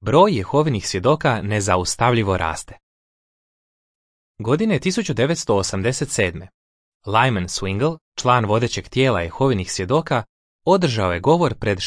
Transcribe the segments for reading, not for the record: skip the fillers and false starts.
broj Jehovinih svjedoka nezaustavljivo raste. Godine 1987. Lyman Swingle, član vodećeg tijela Jehovinih svjedoka, održao je govor pred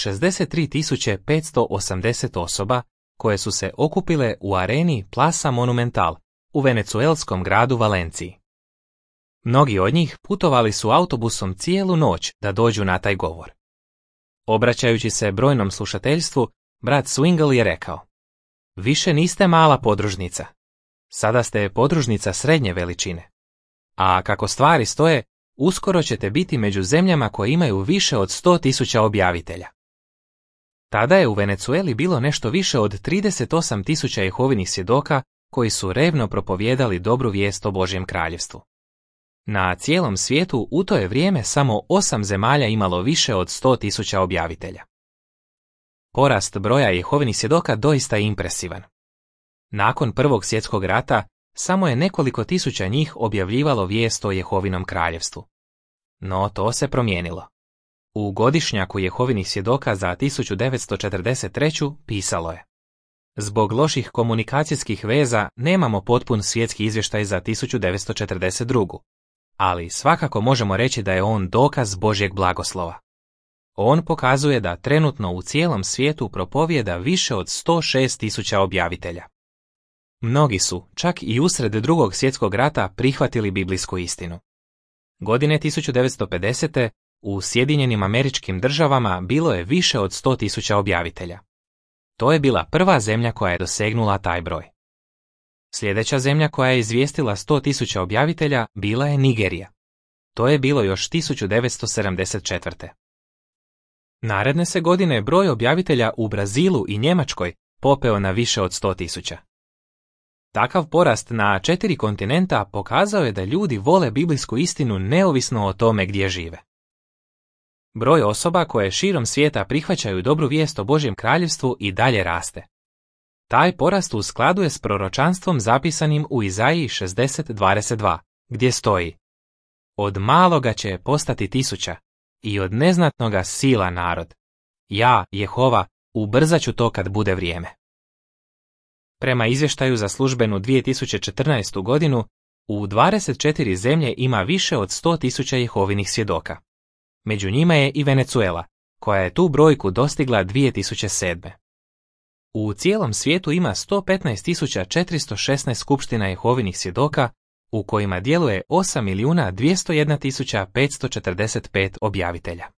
63.580 osoba koje su se okupile u areni Plaza Monumental u venecuelskom gradu Valenciji. Mnogi od njih putovali su autobusom cijelu noć da dođu na taj govor. Obraćajući se brojnom slušateljstvu, brat Swingle je rekao: više niste mala podružnica. Sada ste podružnica srednje veličine. A kako stvari stoje, uskoro ćete biti među zemljama koje imaju više od 100.000 objavitelja. Tada je u Venecueli bilo nešto više od 38.000 Jehovinih svjedoka koji su revno propovijedali dobru vijest o Božjem kraljevstvu. Na cijelom svijetu u to je vrijeme samo 8 zemalja imalo više od 100.000 objavitelja. Porast broja Jehovinih svjedoka doista je impresivan. Nakon Prvog svjetskog rata samo je nekoliko tisuća njih objavljivalo vijest o Jehovinom kraljevstvu. No to se promijenilo. U godišnjaku Jehovinih svjedoka za 1943. pisalo je: zbog loših komunikacijskih veza nemamo potpun svjetski izvještaj za 1942. Ali svakako možemo reći da je on dokaz Božjeg blagoslova. On pokazuje da trenutno u cijelom svijetu propovijeda više od 106.000 objavitelja. Mnogi su, čak i usred Drugog svjetskog rata, prihvatili biblijsku istinu. Godine 1950. u Sjedinjenim Američkim Državama bilo je više od 100.000 objavitelja. To je bila prva zemlja koja je dosegnula taj broj. Sljedeća zemlja koja je izvijestila 100.000 objavitelja bila je Nigerija. To je bilo još 1974. Naredne se godine broj objavitelja u Brazilu i Njemačkoj popeo na više od 100.000. Takav porast na 4 kontinenta pokazao je da ljudi vole biblijsku istinu neovisno o tome gdje žive. Broj osoba koje širom svijeta prihvaćaju dobru vijest o Božjem kraljevstvu i dalje raste. Taj porast u skladu je s proročanstvom zapisanim u Izaiji 60:22, gdje stoji: od maloga će postati 1000 i od neznatnoga sila narod. Ja, Jehova, ubrzat ću to kad bude vrijeme. Prema izvještaju za službenu 2014. godinu, u 24 zemlje ima više od 100.000 Jehovinih svjedoka. Među njima je i Venecuela, koja je tu brojku dostigla 2007. U cijelom svijetu ima 115.416 skupština Jehovinih svjedoka, u kojima djeluje 8.201.545 objavitelja.